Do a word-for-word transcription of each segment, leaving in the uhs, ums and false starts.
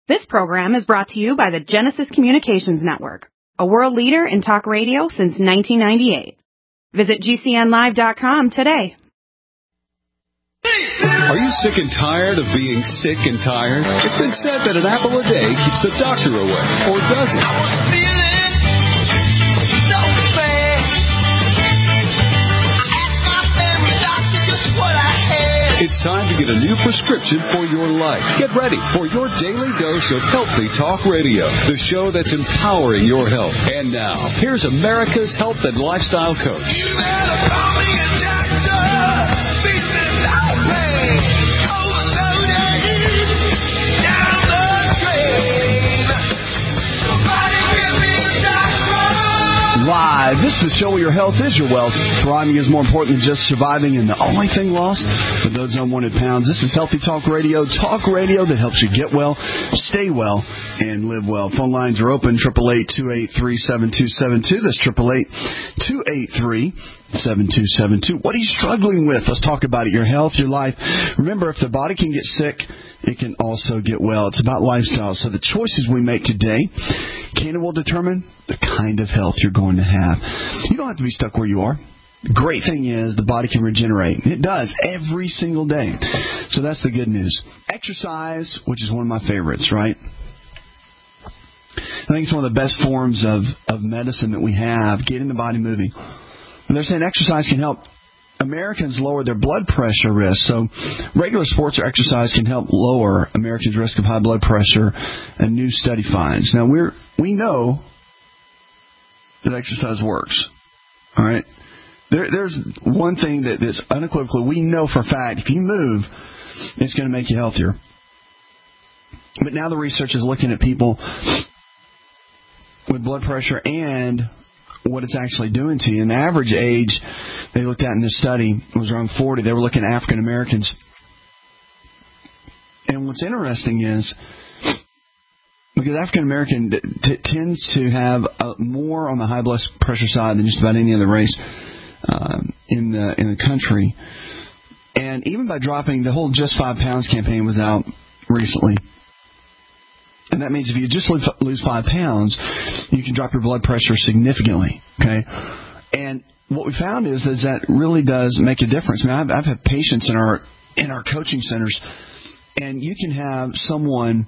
This program is brought to you by the Genesis Communications Network, a world leader in talk radio since nineteen ninety-eight. Visit G C N live dot com today. Are you sick and tired of being sick and tired? It's been said that an apple a day keeps the doctor away, or does it? I was feeling so bad. I asked my family doctor just what I had. It's time to get a new prescription for your life. Get ready for your daily dose of Healthy Talk Radio, the show that's empowering your health. And now, here's America's health and lifestyle coach. You better call me a doctor. Live. This is the show where your health is your wealth. Thriving is more important than just surviving and the only thing lost for those unwanted pounds. This is Healthy Talk Radio. Talk radio that helps you get well, stay well, and live well. Phone lines are open. eight eight eight, two eight three, seven two seven two. That's eight eight eight, two eight three, seven two seven two. What are you struggling with? Let's talk about it. Your health, your life. Remember, if the body can get sick, it can also get well. It's about lifestyle. So the choices we make today can and will determine the kind of health you're going to have. You don't have to be stuck where you are. The great thing is the body can regenerate. It does every single day. So that's the good news. Exercise, which is one of my favorites, right? I think it's one of the best forms of, of medicine that we have, getting the body moving. And they're saying exercise can help Americans lower their blood pressure risk. So regular sports or exercise can help lower Americans' risk of high blood pressure, a new study finds. Now, we're, we know that exercise works. All right? There, there's one thing that is unequivocally, we know for a fact, if you move, it's going to make you healthier. But now the research is looking at people with blood pressure and what it's actually doing to you. And the average age they looked at in this study was around forty. They were looking at African Americans. And what's interesting is, because African American t- tends to have a, more on the high blood pressure side than just about any other race um, in the in the country. And even by dropping, the whole Just Five Pounds campaign was out recently. And that means if you just lose five pounds, you can drop your blood pressure significantly. Okay, and what we found is, is that really does make a difference. I mean, I've, I've had patients in our in our coaching centers, and you can have someone.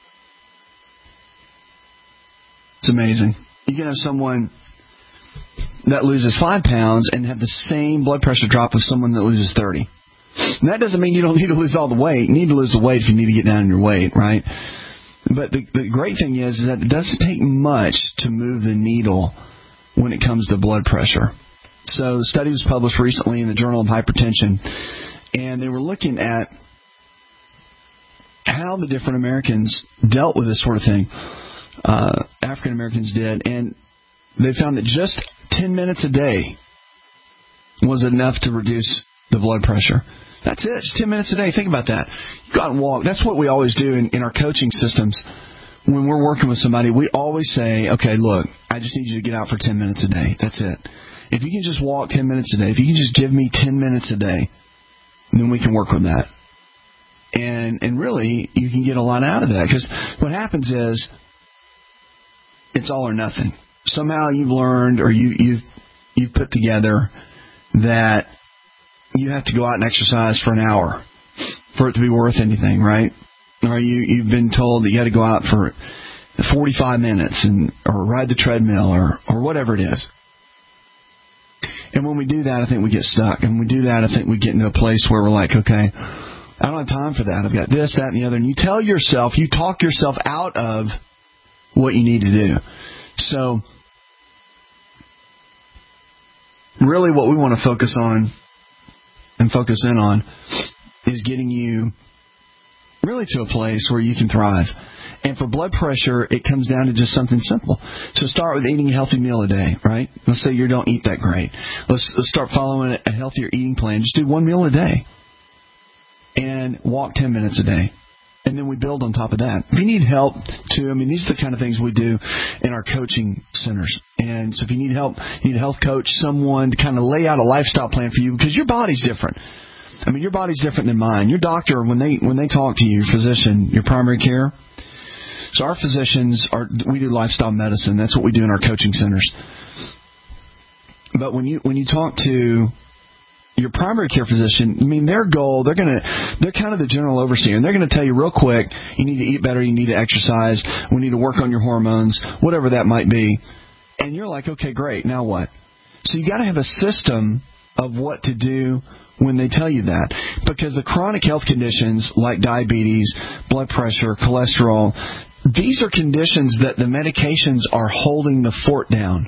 It's amazing. You can have someone that loses five pounds and have the same blood pressure drop of someone that loses thirty. And that doesn't mean you don't need to lose all the weight. You need to lose the weight if you need to get down on your weight, right? But the, the great thing is, is that it doesn't take much to move the needle when it comes to blood pressure. So the study was published recently in the Journal of Hypertension, and they were looking at how the different Americans dealt with this sort of thing. Uh, African Americans did, and they found that just ten minutes a day was enough to reduce the blood pressure. That's it. It's ten minutes a day. Think about that. You go out and walk. That's what we always do in, in our coaching systems. When we're working with somebody, we always say, okay, look, I just need you to get out for ten minutes a day. That's it. If you can just walk ten minutes a day, if you can just give me ten minutes a day, then we can work with that. And and really, you can get a lot out of that. Because what happens is, it's all or nothing. Somehow you've learned, or you, you've, you've put together that you have to go out and exercise for an hour for it to be worth anything, right? Or you, you've been told that you got to go out for forty-five minutes and or ride the treadmill or, or whatever it is. And when we do that, I think we get stuck. And when we do that, I think we get into a place where we're like, okay, I don't have time for that. I've got this, that, and the other. And you tell yourself, you talk yourself out of what you need to do. So really what we want to focus on and focus in on is getting you really to a place where you can thrive. And for blood pressure, it comes down to just something simple. So start with eating a healthy meal a day, right? Let's say you don't eat that great. Let's, let's start following a healthier eating plan. Just do one meal a day and walk ten minutes a day. And then we build on top of that. If you need help, too, I mean, these are the kind of things we do in our coaching centers. And so if you need help, you need a health coach, someone to kind of lay out a lifestyle plan for you, because your body's different. I mean, your body's different than mine. Your doctor, when they when they talk to you, your physician, your primary care, So our physicians, are we do lifestyle medicine. That's what we do in our coaching centers. But when you when you talk to your primary care physician, I mean, their goal, they're going to, they're kind of the general overseer, and they're going to tell you real quick, you need to eat better, you need to exercise, we need to work on your hormones, whatever that might be. And you're like, okay, great, now what? So you got to have a system of what to do when they tell you that. Because the chronic health conditions like diabetes, blood pressure, cholesterol, these are conditions that the medications are holding the fort down.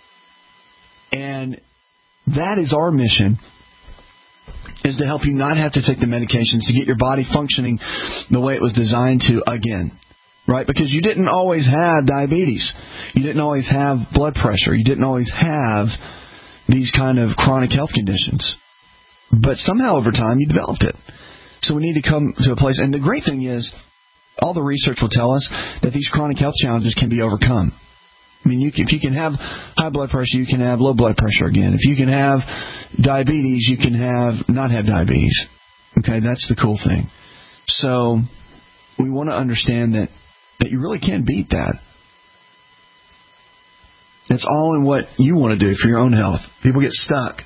And that is our mission, is to help you not have to take the medications, to get your body functioning the way it was designed to again, right? Because you didn't always have diabetes. You didn't always have blood pressure. You didn't always have these kind of chronic health conditions. But somehow over time you developed it. So we need to come to a place, and the great thing is all the research will tell us that these chronic health challenges can be overcome. I mean, you can, if you can have high blood pressure, you can have low blood pressure again. If you can have diabetes, you can have not have diabetes. Okay, that's the cool thing. So we want to understand that, that you really can beat that. It's all in what you want to do for your own health. People get stuck,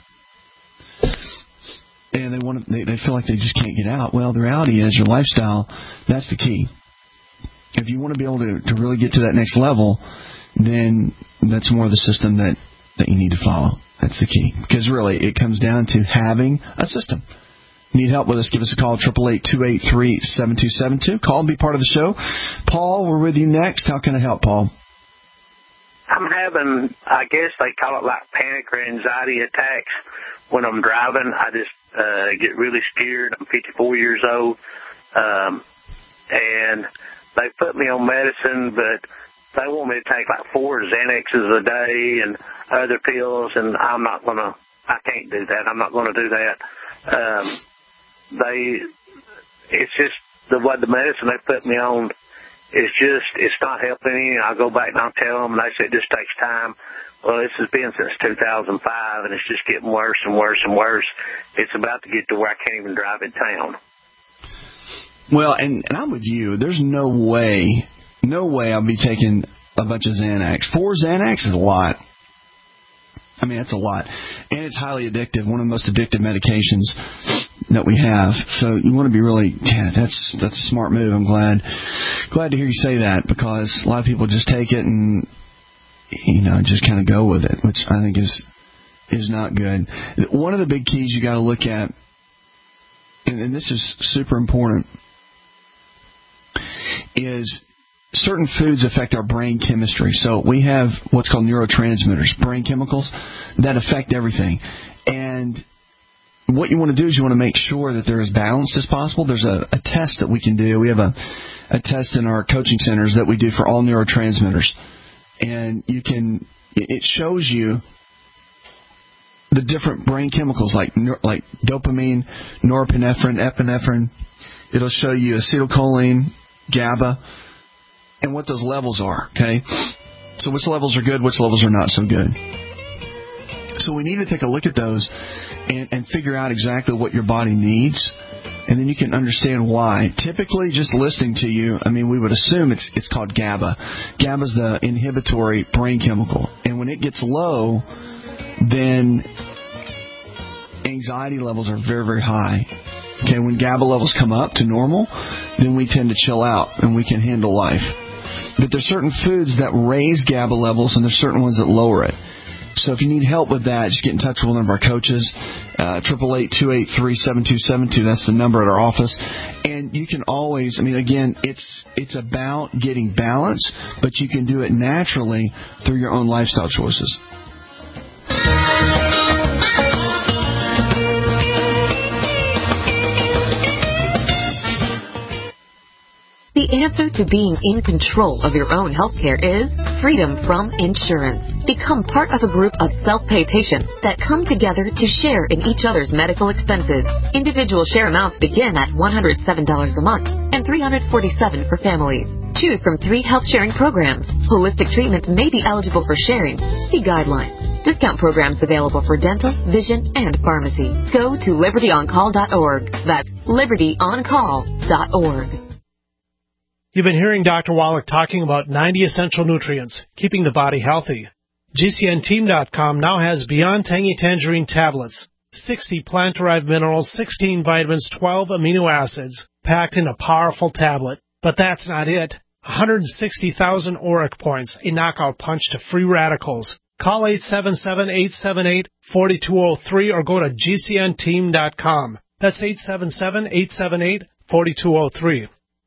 and they want to, they, they feel like they just can't get out. Well, the reality is your lifestyle, that's the key. If you want to be able to, to really get to that next level, then that's more the system that, that you need to follow. That's the key. Because really, it comes down to having a system. Need help with us? Give us a call, eight eight eight, two eight three, seven two seven two. Call and be part of the show. Paul, we're with you next. How can I help, Paul? I'm having, I guess they call it like panic or anxiety attacks when I'm driving. I just uh, get really scared. I'm fifty-four years old. Um, and they put me on medicine, but they want me to take like four Xanaxes a day and other pills, and I'm not going to, I can't do that. I'm not going to do that. Um, they, it's just the what the medicine they put me on, it's just, it's not helping any. I go back and I'll tell them, and they say it just takes time. Well, this has been since two thousand five, and it's just getting worse and worse and worse. It's about to get to where I can't even drive in town. Well, and, and I'm with you. There's no way, no way I'll be taking a bunch of Xanax. Four Xanax is a lot. I mean, that's a lot. And it's highly addictive, one of the most addictive medications that we have. So you want to be really, yeah, that's that's a smart move. I'm glad glad to hear you say that, because a lot of people just take it and, you know, just kind of go with it, which I think is is not good. One of the big keys you got to look at, and, and this is super important, is certain foods affect our brain chemistry. So we have what's called neurotransmitters, brain chemicals, that affect everything. And what you want to do is you want to make sure that they're as balanced as possible. There's a, a test that we can do. We have a, a test in our coaching centers that we do for all neurotransmitters. And you can, it shows you the different brain chemicals like like dopamine, norepinephrine, epinephrine. It'll show you acetylcholine, GABA, and what those levels are, okay? So which levels are good, which levels are not so good. So we need to take a look at those and, and figure out exactly what your body needs, and then you can understand why. Typically, just listening to you, I mean, we would assume it's it's called GABA. GABA is the inhibitory brain chemical, and when it gets low, then anxiety levels are very, very high. Okay, when GABA levels come up to normal, then we tend to chill out and we can handle life. But there's certain foods that raise GABA levels, and there's certain ones that lower it. So if you need help with that, just get in touch with one of our coaches, uh, eight eight eight, two eight three, seven two seven two. That's the number at our office. And you can always, I mean, again, it's it's about getting balance, but you can do it naturally through your own lifestyle choices. The answer to being in control of your own healthcare is freedom from insurance. Become part of a group of self-pay patients that come together to share in each other's medical expenses. Individual share amounts begin at one hundred seven dollars a month and three hundred forty-seven dollars for families. Choose from three health-sharing programs. Holistic treatments may be eligible for sharing. See guidelines. Discount programs available for dental, vision, and pharmacy. Go to liberty on call dot org. That's liberty on call dot org. You've been hearing Doctor Wallach talking about ninety essential nutrients, keeping the body healthy. G C N team dot com now has Beyond Tangy Tangerine tablets, sixty plant-derived minerals, sixteen vitamins, twelve amino acids, packed in a powerful tablet. But that's not it. one hundred sixty thousand auric points, a knockout punch to free radicals. Call eight seven seven, eight seven eight, four two zero three or go to G C N team dot com. That's eight seven seven, eight seven eight, four two zero three.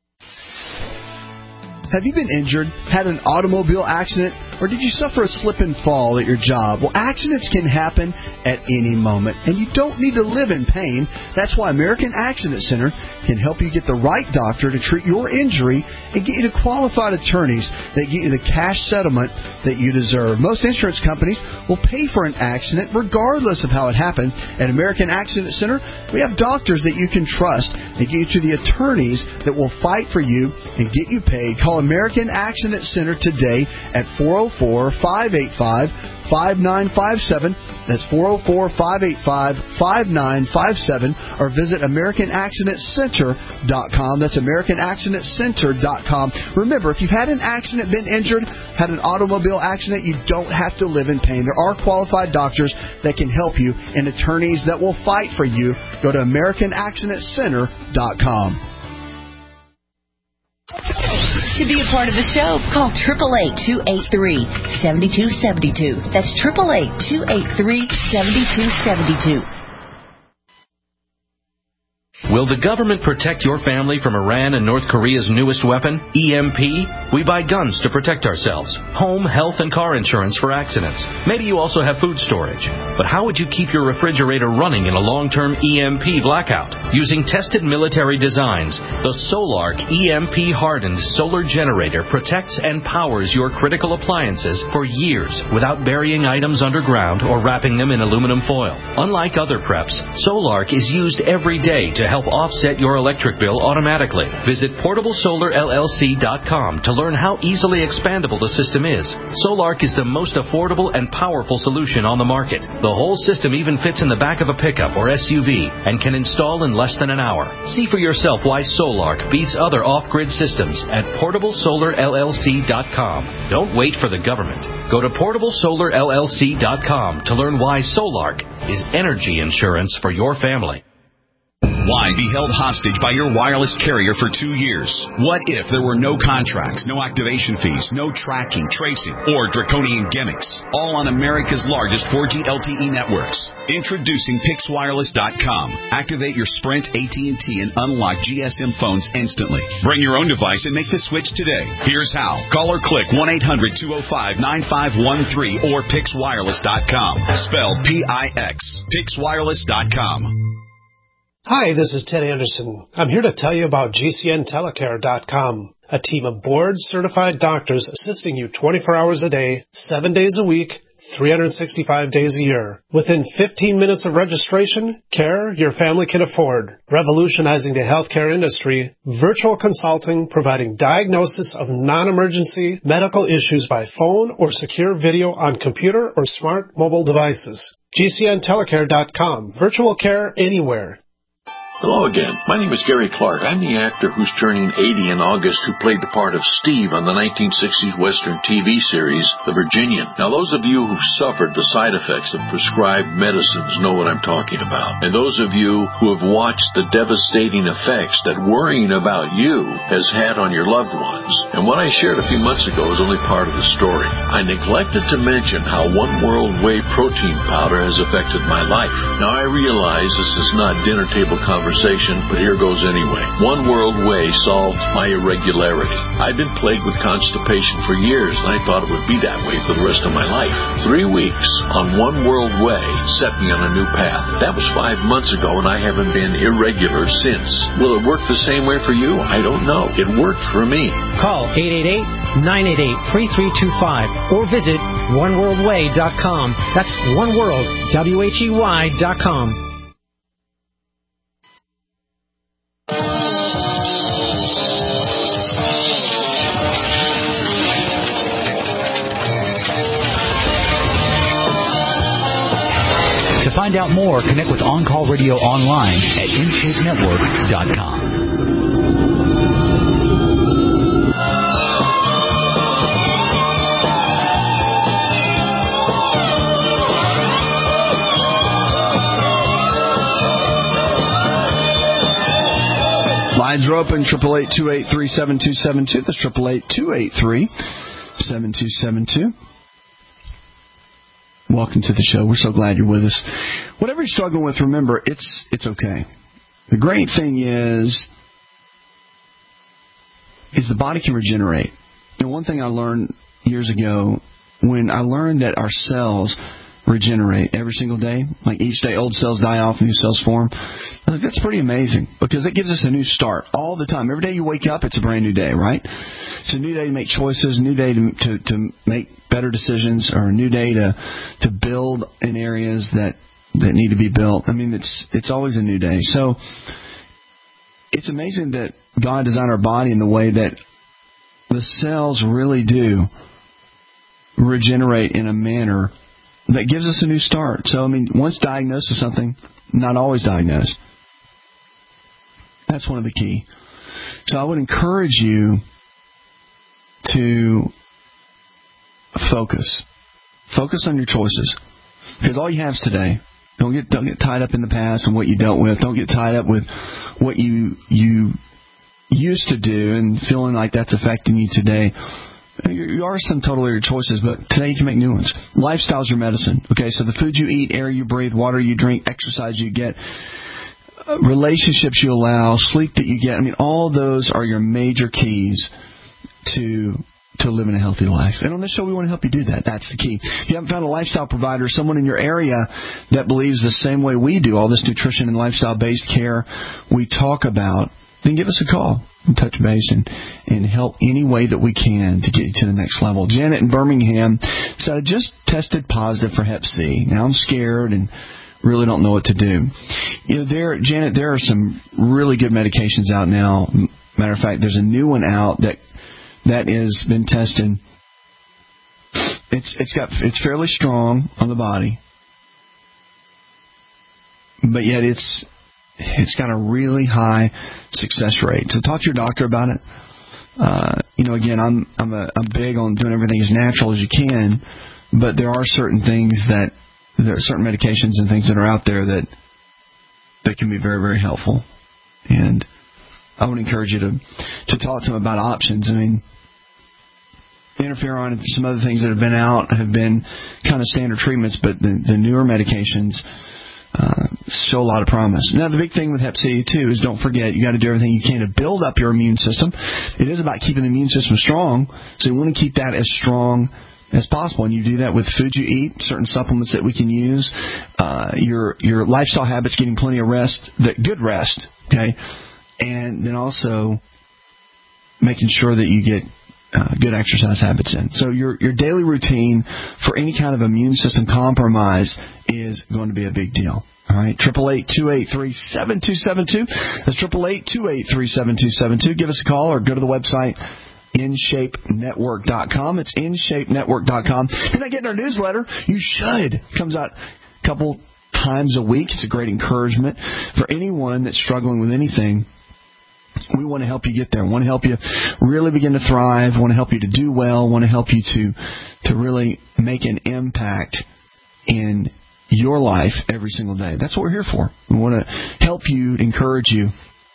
Have you been injured, had an automobile accident, or did you suffer a slip and fall at your job? Well, accidents can happen at any moment, and you don't need to live in pain. That's why American Accident Center can help you get the right doctor to treat your injury and get you to qualified attorneys that get you the cash settlement that you deserve. Most insurance companies will pay for an accident regardless of how it happened. At American Accident Center, we have doctors that you can trust and get you to the attorneys that will fight for you and get you paid. Call American Accident Center today at four oh four, five eight five, five nine five seven. That's four oh four, five eight five, five nine five seven. Or visit American Accident Center dot com. That's American Accident Center dot com. Remember, if you've had an accident, been injured, had an automobile accident, you don't have to live in pain. There are qualified doctors that can help you and attorneys that will fight for you. Go to American Accident Center dot com. To be a part of the show, call eight eight eight, two eight three, seven two seven two. That's eight eight eight, two eight three, seven two seven two. Will the government protect your family from Iran and North Korea's newest weapon, E M P? We buy guns to protect ourselves, home, health, and car insurance for accidents. Maybe you also have food storage. But how would you keep your refrigerator running in a long-term E M P blackout? Using tested military designs, the Solark E M P-hardened solar generator protects and powers your critical appliances for years without burying items underground or wrapping them in aluminum foil. Unlike other preps, Solark is used every day to help offset your electric bill automatically. Visit portable solar L L C dot com to learn how easily expandable the system is. Solark is the most affordable and powerful solution on the market. The whole system even fits in the back of a pickup or S U V and can install in less than an hour. See for yourself why Solark beats other off-grid systems at portable solar L L C dot com. Don't wait for the government. Go to portable solar L L C dot com to learn why Solark is energy insurance for your family. Why be held hostage by your wireless carrier for two years? What if there were no contracts, no activation fees, no tracking, tracing, or draconian gimmicks? All on America's largest four G L T E networks. Introducing Pix Wireless dot com. Activate your Sprint, A T and T, and unlock G S M phones instantly. Bring your own device and make the switch today. Here's how. Call or click one eight hundred, two oh five, nine five one three or Pix Wireless dot com. Spelled P I X. Pix Wireless dot com. Hi, this is Ted Anderson. I'm here to tell you about G C N telecare dot com, a team of board-certified doctors assisting you twenty-four hours a day, seven days a week, three hundred sixty-five days a year. Within fifteen minutes of registration, care your family can afford. Revolutionizing the healthcare industry, virtual consulting providing diagnosis of non-emergency medical issues by phone or secure video on computer or smart mobile devices. G C N telecare dot com. Virtual care anywhere. Hello again. My name is Gary Clark. I'm the actor who's turning eighty in August who played the part of Steve on the nineteen sixties Western T V series, The Virginian. Now, those of you who've suffered the side effects of prescribed medicines know what I'm talking about. And those of you who have watched the devastating effects that worrying about you has had on your loved ones. And what I shared a few months ago is only part of the story. I neglected to mention how One World Whey protein powder has affected my life. Now, I realize this is not dinner table conversation. But here goes anyway. One World Whey solved my irregularity. I've been plagued with constipation for years, and I thought it would be that way for the rest of my life. Three weeks on One World Whey set me on a new path. That was five months ago, and I haven't been irregular since. Will it work the same way for you? I don't know. It worked for me. Call eight eight eight, nine eight eight, three three two five or visit one world way dot com. That's One World, W H E Y dot com. To find out more, connect with On Call Radio online at in shape network dot com. are open, eight eight eight, two eight three, seven two seven two. That's eight eight eight, two eight three, seven two seven two. Welcome to the show. We're so glad you're with us. Whatever you're struggling with, remember, it's it's okay. The great thing is, is the body can regenerate. And one thing I learned years ago, when I learned that our cells regenerate every single day, like each day old cells die off, new cells form, I was like, that's pretty amazing, because it gives us a new start all the time. Every day you wake up, it's a brand new day, right? It's a new day to make choices, a new day to to, to make better decisions, or a new day to to build in areas that, that need to be built. I mean, it's it's always a new day. So it's amazing that God designed our body in the way that the cells really do regenerate in a manner that gives us a new start. So, I mean, once diagnosed with something, not always diagnosed. That's one of the key. So I would encourage you to focus. Focus on your choices. Because all you have is today. Don't get don't get tied up in the past and what you dealt with. Don't get tied up with what you you used to do and feeling like that's affecting you today. You are some totally your choices, but today you can make new ones. Lifestyle's your medicine. Okay, so the food you eat, air you breathe, water you drink, exercise you get, relationships you allow, sleep that you get. I mean, all those are your major keys to to living a healthy life. And on this show, we want to help you do that. That's the key. If you haven't found a lifestyle provider, someone in your area that believes the same way we do, all this nutrition and lifestyle-based care we talk about, then give us a call and touch base and, and help any way that we can to get you to the next level. Janet in Birmingham said, I just tested positive for hep C. Now I'm scared and really don't know what to do. You know, there, Janet, there are some really good medications out now. Matter of fact, there's a new one out that that has been tested. It's it's got it's fairly strong on the body, but yet it's it's got a really high success rate. So talk to your doctor about it. Uh, you know, again, I'm I'm a I'm big on doing everything as natural as you can, but there are certain things that there are certain medications and things that are out there that that can be very, very helpful. And I would encourage you to to talk to them about options. I mean, interferon and some other things that have been out have been kind of standard treatments, but the, the newer medications uh, show a lot of promise. Now, the big thing with hep C, too, is don't forget, you got to do everything you can to build up your immune system. It is about keeping the immune system strong, so you want to keep that as strong as possible. And you do that with food you eat, certain supplements that we can use, uh, your your lifestyle habits, getting plenty of rest, that good rest, okay, and then also making sure that you get uh, good exercise habits in. So your your daily routine for any kind of immune system compromise is going to be a big deal. All right, eight eight eight, two eight three, seven two seven two. That's eight eight eight, two eight three, seven two seven two. Give us a call or go to the website in shape network dot com. It's in shape network dot com. If you're not getting our newsletter, you should. It comes out a couple times a week. It's a great encouragement for anyone that's struggling with anything. We want to help you get there. We want to help you really begin to thrive. We want to help you to do well. We want to help you to to really make an impact in your life every single day. That's what we're here for. We want to help you, encourage you,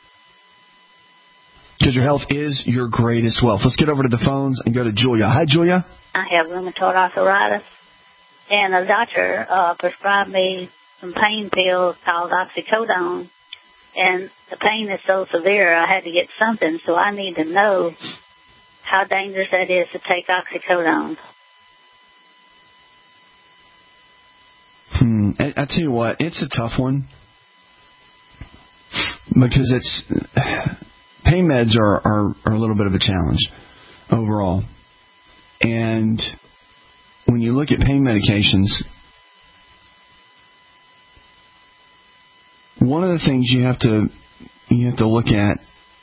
because your health is your greatest wealth. Let's get over to the phones and go to Julia. Hi, Julia. I have rheumatoid arthritis, and the doctor uh, prescribed me some pain pills called oxycodone, and the pain is so severe I had to get something, so I need to know how dangerous that is to take oxycodone. Hmm. I, I tell you what, it's a tough one, because it's... Pain meds are, are, are a little bit of a challenge overall. And when you look at pain medications, one of the things you have to you have to look at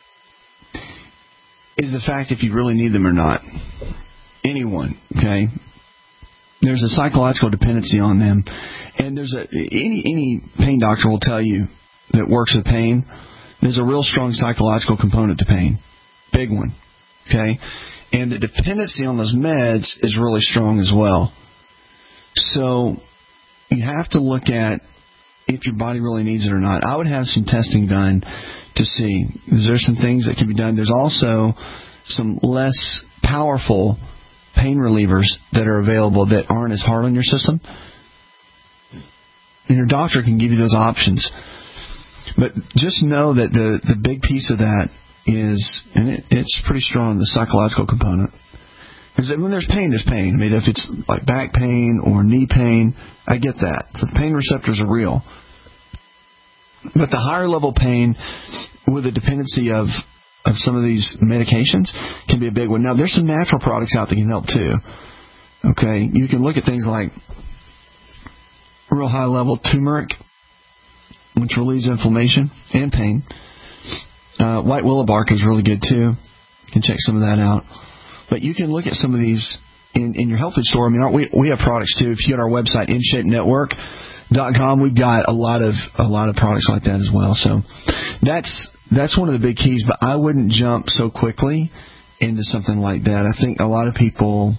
is the fact if you really need them or not. Anyone, okay? There's a psychological dependency on them. And there's a any any pain doctor will tell you that works with pain, there's a real strong psychological component to pain. Big one. Okay? And the dependency on those meds is really strong as well. So you have to look at if your body really needs it or not. I would have some testing done to see. There's some things that can be done. There's also some less powerful pain relievers that are available that aren't as hard on your system. And your doctor can give you those options. But just know that the, the big piece of that is, and it, it's pretty strong, the psychological component. Because when there's pain, there's pain. I mean, if it's like back pain or knee pain, I get that. So the pain receptors are real. But the higher level pain with the dependency of, of some of these medications can be a big one. Now, there's some natural products out that can help too. Okay, you can look at things like real high level turmeric, which relieves inflammation and pain. Uh, white willow bark is really good too. You can check some of that out. But you can look at some of these in, in your health food store. I mean, we we have products too. If you go to our website, in shape network dot com, we've got a lot of a lot of products like that as well. So that's that's one of the big keys. But I wouldn't jump so quickly into something like that. I think a lot of people,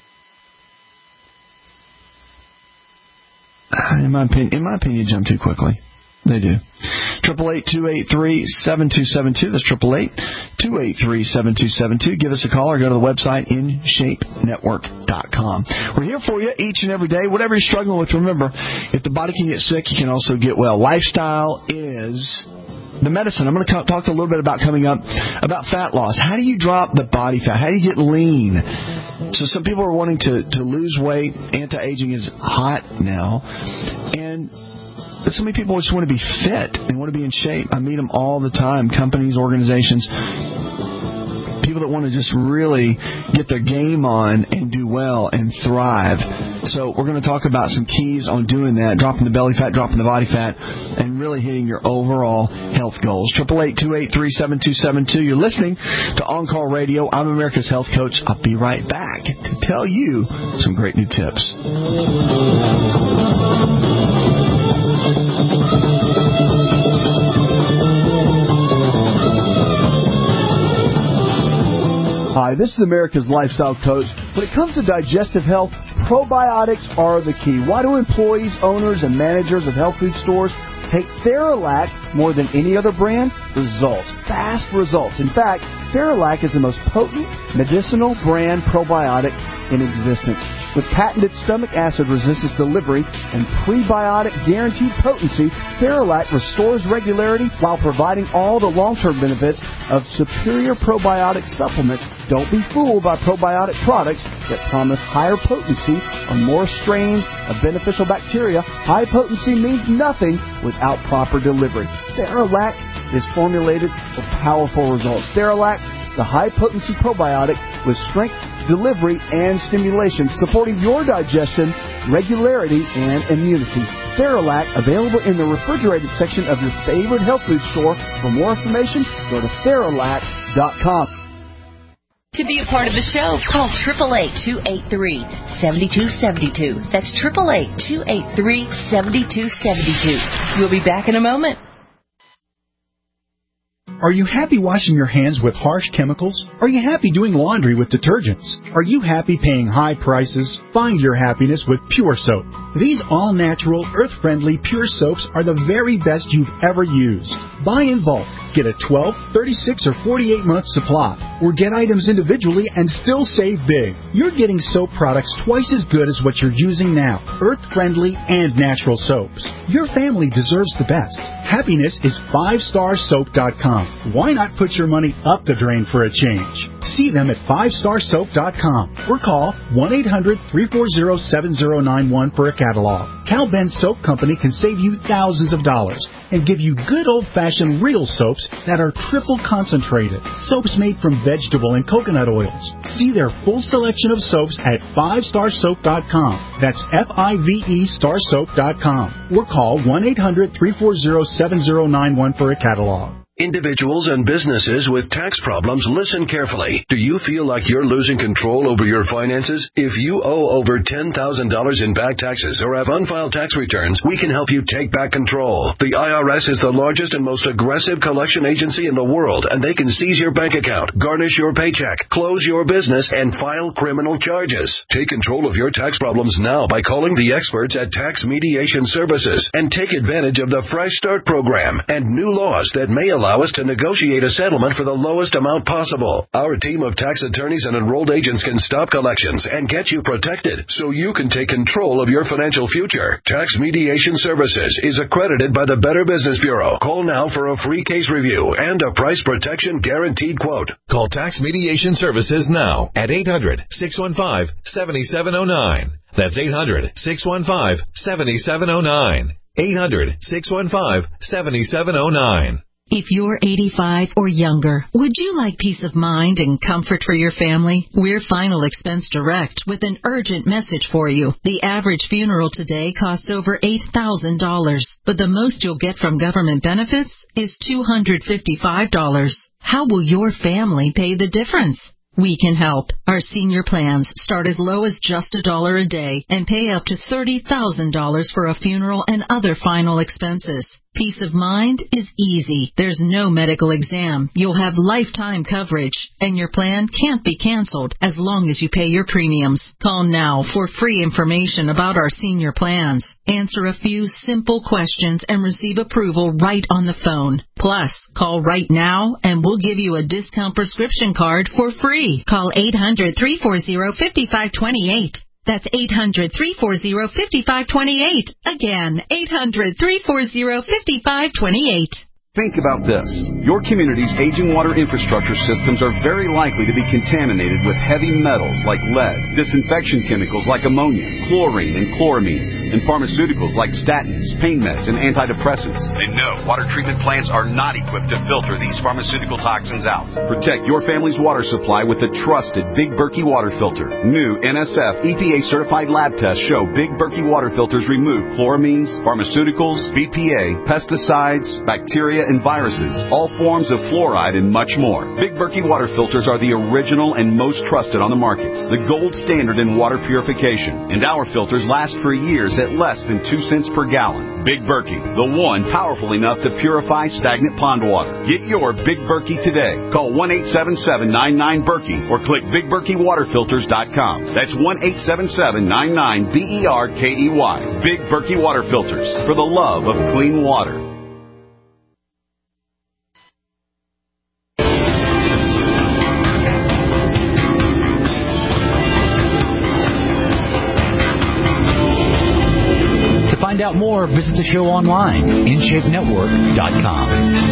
in my opinion, in my opinion, jump too quickly. They do. Triple eight two eight three seven two seven two. That's triple eight two eight three seven two seven two. Give us a call or go to the website in shape network dot com. We're here for you each and every day. Whatever you're struggling with, remember, if the body can get sick, you can also get well. Lifestyle is the medicine. I'm going to talk a little bit about coming up about fat loss. How do you drop the body fat? How do you get lean? So some people are wanting to, to lose weight. Anti-aging is hot now. And but so many people just want to be fit and want to be in shape. I meet them all the time, companies, organizations, people that want to just really get their game on and do well and thrive. So we're going to talk about some keys on doing that, dropping the belly fat, dropping the body fat, and really hitting your overall health goals. triple eight two eight three seven two seven two. You're listening to On Call Radio. I'm America's Health Coach. I'll be right back to tell you some great new tips. Hi, this is America's Lifestyle Coach. When it comes to digestive health, probiotics are the key. Why do employees, owners, and managers of health food stores take Theralac more than any other brand? Results. Fast results. In fact, Theralac is the most potent medicinal brand probiotic in existence. With patented stomach acid resistance delivery and prebiotic guaranteed potency, Theralac restores regularity while providing all the long-term benefits of superior probiotic supplements. Don't be fooled by probiotic products that promise higher potency or more strains of beneficial bacteria. High potency means nothing without proper delivery. Theralac is formulated for powerful results. Theralac, the high-potency probiotic with strength, delivery, and stimulation, supporting your digestion, regularity, and immunity. Theralac, available in the refrigerated section of your favorite health food store. For more information, go to Theralac dot com. To be a part of the show, call eight eight eight, two eight three, seven two seven two. That's eight eight eight, two eight three, seven two seven two. We'll be back in a moment. Are you happy washing your hands with harsh chemicals? Are you happy doing laundry with detergents? Are you happy paying high prices? Find your happiness with Pure Soap. These all-natural, earth-friendly Pure Soaps are the very best you've ever used. Buy in bulk. Get a twelve, thirty-six, or forty-eight month supply. Or get items individually and still save big. You're getting soap products twice as good as what you're using now. Earth-friendly and natural soaps. Your family deserves the best. Happiness is five star soap dot com. Why not put your money up the drain for a change? See them at five star soap dot com or call one eight hundred, three four zero, seven zero nine one for a catalog. Cal Ben Soap Company can save you thousands of dollars and give you good old-fashioned real soaps that are triple concentrated. Soaps made from vegetable and coconut oils. See their full selection of soaps at five star soap dot com. That's F I V E star soap dot com or call one eight hundred, three four zero, seven zero nine one for a catalog. Individuals and businesses with tax problems, listen carefully. Do you feel like you're losing control over your finances? If you owe over ten thousand dollars in back taxes or have unfiled tax returns, we can help you take back control. The I R S is the largest and most aggressive collection agency in the world, and they can seize your bank account, garnish your paycheck, close your business, and file criminal charges. Take control of your tax problems now by calling the experts at Tax Mediation Services and take advantage of the Fresh Start program and new laws that may allow us to negotiate a settlement for the lowest amount possible. Our team of tax attorneys and enrolled agents can stop collections and get you protected so you can take control of your financial future. Tax Mediation Services is accredited by the Better Business Bureau. Call now for a free case review and a price protection guaranteed quote. Call Tax Mediation Services now at eight hundred, six one five, seven seven zero nine. That's eight hundred, six one five, seven seven zero nine. eight hundred, six one five, seven seven zero nine. If you're eighty-five or younger, would you like peace of mind and comfort for your family? We're Final Expense Direct with an urgent message for you. The average funeral today costs over eight thousand dollars, but the most you'll get from government benefits is two hundred fifty-five dollars. How will your family pay the difference? We can help. Our senior plans start as low as just a dollar a day and pay up to thirty thousand dollars for a funeral and other final expenses. Peace of mind is easy. There's no medical exam. You'll have lifetime coverage, and your plan can't be canceled as long as you pay your premiums. Call now for free information about our senior plans. Answer a few simple questions and receive approval right on the phone. Plus, call right now and we'll give you a discount prescription card for free. Call eight hundred, three four zero, five five two eight. That's eight hundred, three four zero, five five two eight. Again, eight hundred, three four zero, five five two eight. Think about this. Your community's aging water infrastructure systems are very likely to be contaminated with heavy metals like lead, disinfection chemicals like ammonia, chlorine and chloramines, and pharmaceuticals like statins, pain meds, and antidepressants. And no, water treatment plants are not equipped to filter these pharmaceutical toxins out. Protect your family's water supply with the trusted Big Berkey water filter. New N S F E P A-certified lab tests show Big Berkey water filters remove chloramines, pharmaceuticals, B P A, pesticides, bacteria, and viruses, all forms of fluoride, and much more. Big Berkey water filters are the original and most trusted on the market, the gold standard in water purification, and our filters last for years at less than two cents per gallon. Big Berkey, the one powerful enough to purify stagnant pond water. Get your Big Berkey today. Call one eight seven seven, nine nine, Berkey or click big berkey water filters dot com. That's one eight seven seven, nine nine, B E R K E Y. Big Berkey water filters, for the love of clean water. To find out more, visit the show online, in shape network dot com.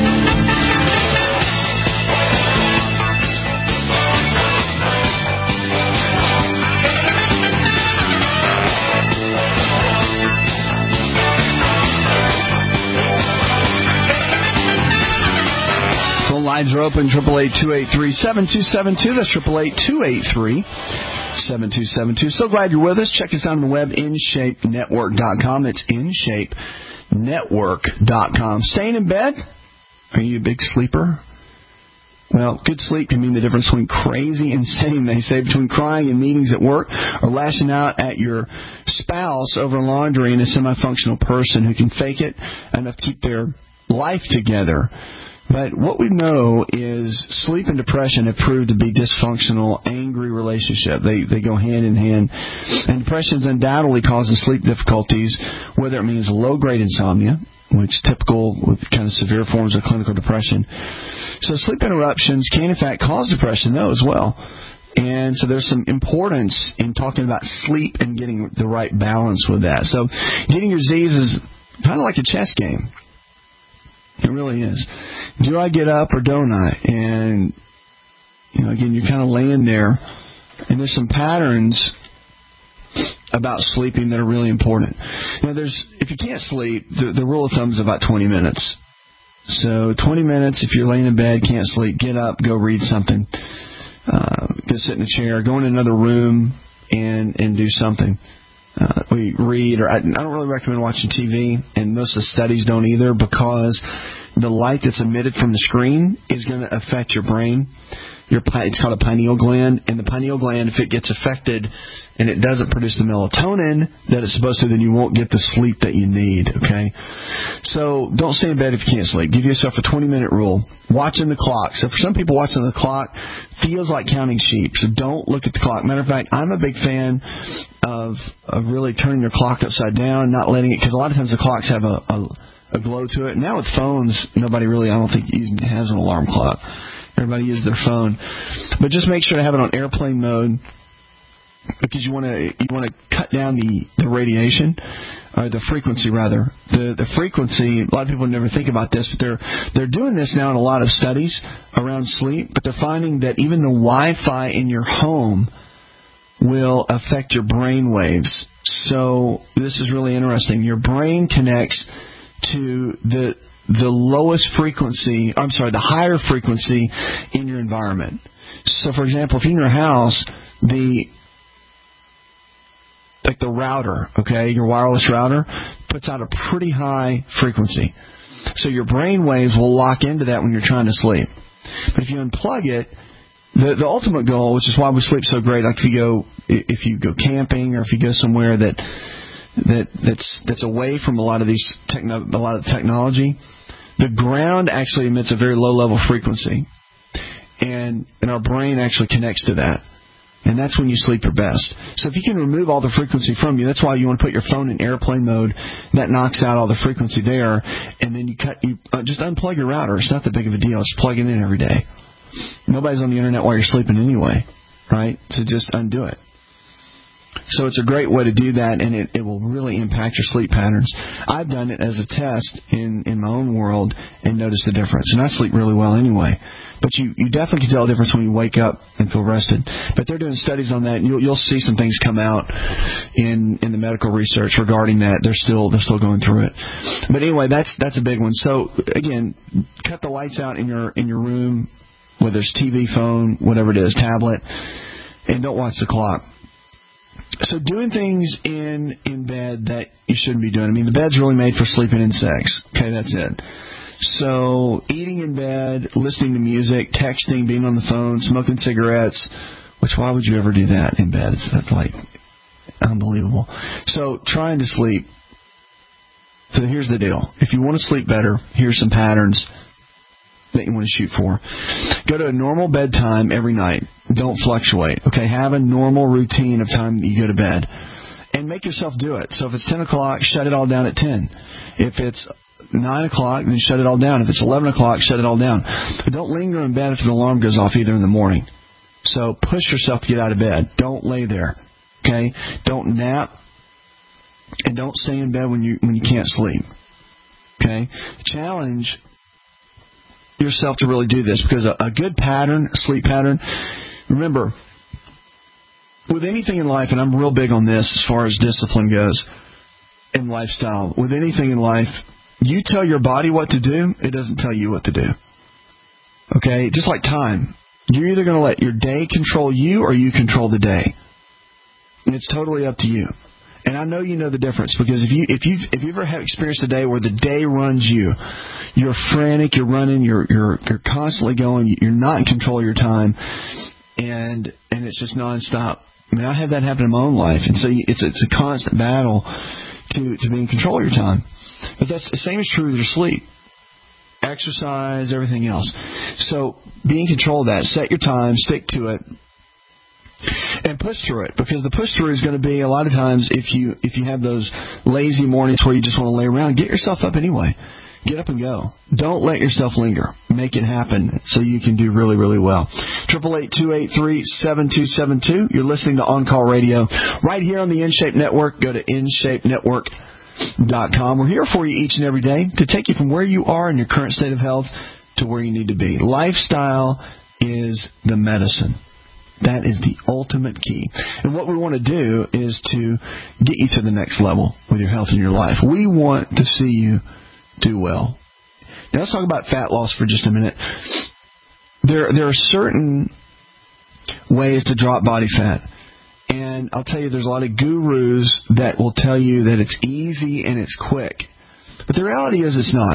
Phone lines are open, triple eight, two eight three, seven two seven two. That's triple eight, two eight three, seven two seven two. So glad you're with us. Check us out on the web, in shape network dot com. It's in shape network dot com. Staying in bed? Are you a big sleeper? Well, good sleep can mean the difference between crazy and sane, they say, between crying in meetings at work or lashing out at your spouse over laundry and a semi-functional person who can fake it enough to keep their life together. But what we know is sleep and depression have proved to be dysfunctional, angry relationship. They they go hand in hand. And depression undoubtedly causes sleep difficulties, whether it means low-grade insomnia, which is typical with kind of severe forms of clinical depression. So sleep interruptions can, in fact, cause depression, though, as well. And so there's some importance in talking about sleep and getting the right balance with that. So getting your Z's is kind of like a chess game. It really is. Do I get up or don't I? And, you know, again, you're kind of laying there, and there's some patterns about sleeping that are really important. You know, there's if you can't sleep, the, the rule of thumb is about twenty minutes. So twenty minutes, if you're laying in bed, can't sleep, get up, go read something. Uh, go sit in a chair, go in another room and, and do something. Uh, we read, or I, I don't really recommend watching T V, and most of the studies don't either, because the light that's emitted from the screen is going to affect your brain. Your It's called a pineal gland, and the pineal gland, if it gets affected and it doesn't produce the melatonin that it's supposed to, then you won't get the sleep that you need, okay? So don't stay in bed if you can't sleep. Give yourself a twenty-minute rule. Watching the clock. So for some people, watching the clock feels like counting sheep, so don't look at the clock. Matter of fact, I'm a big fan of, of really turning your clock upside down, not letting it, because a lot of times the clocks have a, a, a glow to it. Now with phones, nobody really, I don't think, has an alarm clock. Everybody uses their phone. But just make sure to have it on airplane mode, because you want to you want to cut down the, the radiation, or the frequency rather. The the frequency, a lot of people never think about this, but they're they're doing this now in a lot of studies around sleep, but they're finding that even the Wi-Fi in your home will affect your brain waves. So this is really interesting. Your brain connects to the the lowest frequency, I'm sorry, the higher frequency in your environment. So, for example, if you're in your house, the like the router, okay, your wireless router puts out a pretty high frequency. So your brain waves will lock into that when you're trying to sleep. But if you unplug it, the the ultimate goal, which is why we sleep so great, like if you go if you go camping or if you go somewhere that that that's that's away from a lot of these techno, a lot of technology, the ground actually emits a very low level frequency, and and our brain actually connects to that, and that's when you sleep your best. So if you can remove all the frequency from you, that's why you want to put your phone in airplane mode. That knocks out all the frequency there, and then you cut you uh, just unplug your router. It's not that big of a deal. Just plug it in every day. Nobody's on the internet while you're sleeping anyway, right? So just undo it. So it's a great way to do that, and it, it will really impact your sleep patterns. I've done it as a test in, in my own world and noticed the difference. And I sleep really well anyway. But you, you definitely can tell the difference when you wake up and feel rested. But they're doing studies on that, and you'll, you'll see some things come out in, in the medical research regarding that. They're still they're still going through it. But anyway, that's that's a big one. So again, cut the lights out in your in your room, whether it's T V, phone, whatever it is, tablet, and don't watch the clock. So doing things in, in bed that you shouldn't be doing. I mean, the bed's really made for sleeping and sex. Okay, that's it. So eating in bed, listening to music, texting, being on the phone, smoking cigarettes, which why would you ever do that in bed? It's, that's like unbelievable. So trying to sleep. So here's the deal. If you want to sleep better, here's some patterns that you want to shoot for. Go to a normal bedtime every night. Don't fluctuate. Okay, have a normal routine of time that you go to bed. And make yourself do it. So if it's ten o'clock, shut it all down at ten. If it's nine o'clock, then shut it all down. If it's eleven o'clock, shut it all down. But don't linger in bed if the alarm goes off either in the morning. So push yourself to get out of bed. Don't lay there. Okay? Don't nap. And don't stay in bed when you when you can't sleep. Okay? Challenge yourself to really do this, because a, a good pattern, sleep pattern, remember, with anything in life, and I'm real big on this as far as discipline goes and lifestyle, with anything in life, you tell your body what to do, it doesn't tell you what to do. Okay? Just like time. You're either going to let your day control you or you control the day. And it's totally up to you. And I know you know the difference, because if you if you if you ever have experienced a day where the day runs you, you're frantic, you're running, you're you're you're constantly going, you're not in control of your time, and and it's just nonstop. I mean, I had that happen in my own life, and so it's it's a constant battle to to be in control of your time. But that's the same is true with your sleep, exercise, everything else. So be in control of that. Set your time, stick to it. And push through it, because the push through is going to be a lot of times if you if you have those lazy mornings where you just want to lay around, get yourself up anyway. Get up and go. Don't let yourself linger. Make it happen so you can do really, really well. eight eight eight, two eight three, seven two seven two. You're listening to On Call Radio right here on the InShape Network. Go to in shape network dot com. We're here for you each and every day to take you from where you are in your current state of health to where you need to be. Lifestyle is the medicine. That is the ultimate key. And what we want to do is to get you to the next level with your health and your life. We want to see you do well. Now let's talk about fat loss for just a minute. There, there are certain ways to drop body fat. And I'll tell you, there's a lot of gurus that will tell you that it's easy and it's quick. But the reality is it's not.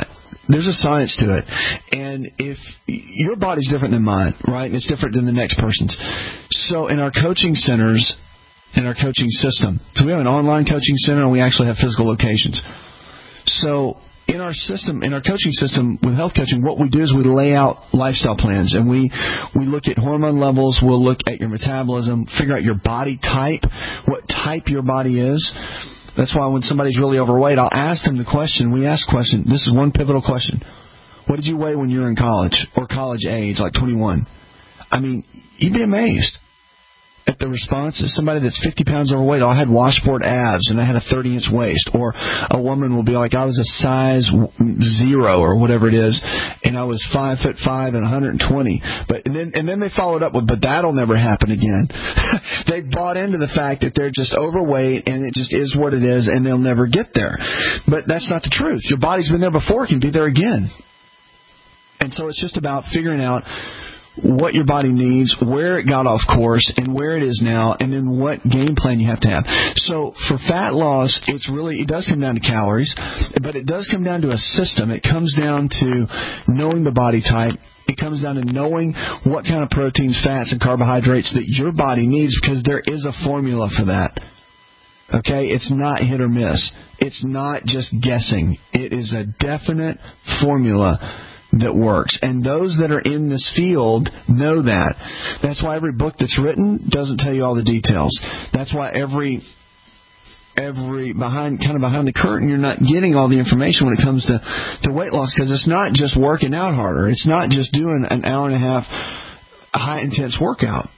there's a science to it. And if your body's different than mine, right? And it's different than the next person's. So in our coaching centers, in our coaching system, so we have an online coaching center and we actually have physical locations. So in our system, in our coaching system with health coaching, what we do is we lay out lifestyle plans, and we, we look at hormone levels, we'll look at your metabolism, figure out your body type, what type your body is. That's why when somebody's really overweight, I'll ask them the question. We ask the question. This is one pivotal question. What did you weigh when you were in college or college age, like twenty-one? I mean, you'd be amazed at the responses. Somebody that's fifty pounds overweight, oh, I had washboard abs and I had a thirty inch waist. Or a woman will be like, I was a size zero or whatever it is, and I was five foot five and one hundred twenty. But and then and then they followed up with, but that'll never happen again. They bought into the fact that they're just overweight and it just is what it is, and they'll never get there. But that's not the truth. Your body's been there before; it can be there again. And so it's just about figuring out what your body needs, where it got off course, and where it is now, and then what game plan you have to have. So for fat loss, it's really, it does come down to calories, but it does come down to a system. It comes down to knowing the body type. It comes down to knowing what kind of proteins, fats, and carbohydrates that your body needs, because there is a formula for that. Okay? It's not hit or miss. It's not just guessing. It is a definite formula that works. And those that are in this field know that. That's why every book that's written doesn't tell you all the details. That's why every every behind kind of behind the curtain, you're not getting all the information when it comes to, to weight loss, because it's not just working out harder. It's not just doing an hour and a half high intense workout.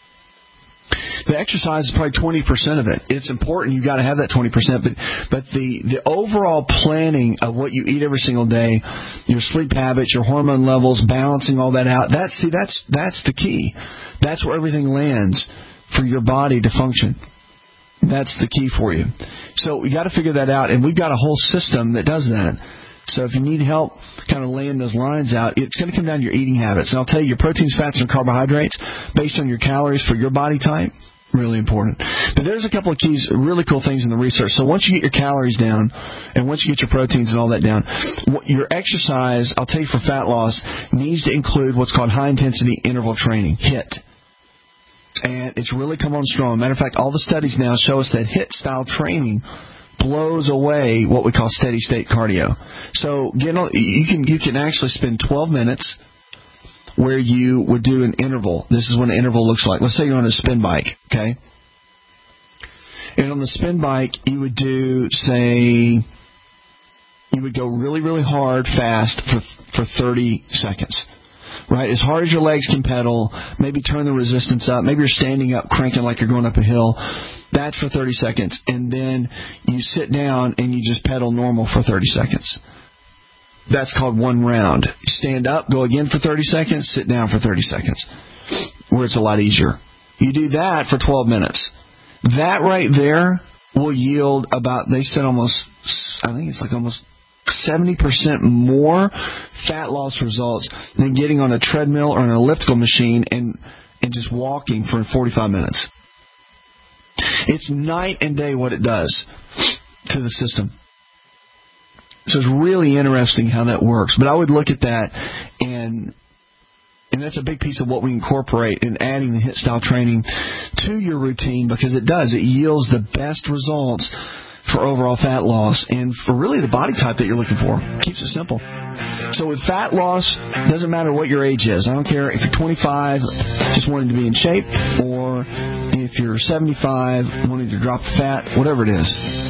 The exercise is probably twenty percent of it. It's important. You've got to have that twenty percent. But but the, the overall planning of what you eat every single day, your sleep habits, your hormone levels, balancing all that out, that's, see, that's, that's the key. That's where everything lands for your body to function. That's the key for you. So we got to figure that out, and we've got a whole system that does that. So if you need help kind of laying those lines out, it's going to come down to your eating habits. And I'll tell you, your proteins, fats, and carbohydrates, based on your calories for your body type, really important. But there's a couple of keys, really cool things in the research. So once you get your calories down, and once you get your proteins and all that down, your exercise, I'll tell you for fat loss, needs to include what's called high-intensity interval training, HIIT. And it's really come on strong. Matter of fact, all the studies now show us that HIIT-style training blows away what we call steady-state cardio. So get on, you can you can actually spend twelve minutes where you would do an interval. This is what an interval looks like. Let's say you're on a spin bike, okay? And on the spin bike, you would do, say, you would go really, really hard, fast for for thirty seconds. Right, as hard as your legs can pedal, maybe turn the resistance up, maybe you're standing up, cranking like you're going up a hill. That's for thirty seconds. And then you sit down and you just pedal normal for thirty seconds. That's called one round. Stand up, go again for thirty seconds, sit down for thirty seconds, where it's a lot easier. You do that for twelve minutes. That right there will yield about, they said almost, I think it's like almost seventy percent more fat loss results than getting on a treadmill or an elliptical machine and, and just walking for forty-five minutes. It's night and day what it does to the system. So it's really interesting how that works. But I would look at that, and and that's a big piece of what we incorporate in adding the HIIT style training to your routine, because it does. It yields the best results for overall fat loss and for really the body type that you're looking for. Keeps it simple. So with fat loss, doesn't matter what your age is. I don't care if you're twenty-five, just wanting to be in shape, or if you're seventy-five, wanting to drop the fat, whatever it is.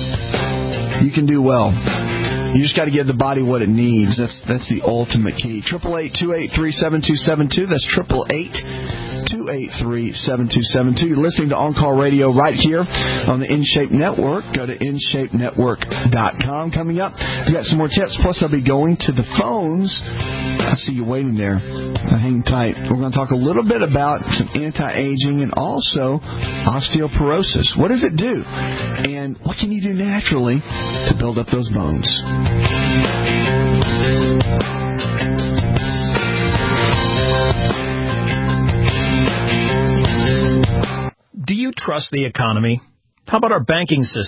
You can do well. You just got to give the body what it needs. That's that's the ultimate key. eight eight eight, two eight three, seven two seven two. That's eight eight eight, two eight three, seven two seven two. You're listening to On Call Radio right here on the InShape Network. Go to in shape network dot com. Coming up, we got some more tips. Plus, I'll be going to the phones. I see you waiting there. Hang tight. We're going to talk a little bit about some anti-aging and also osteoporosis. What does it do? And what can you do naturally to build up those bones? Do you trust the economy? How about our banking system?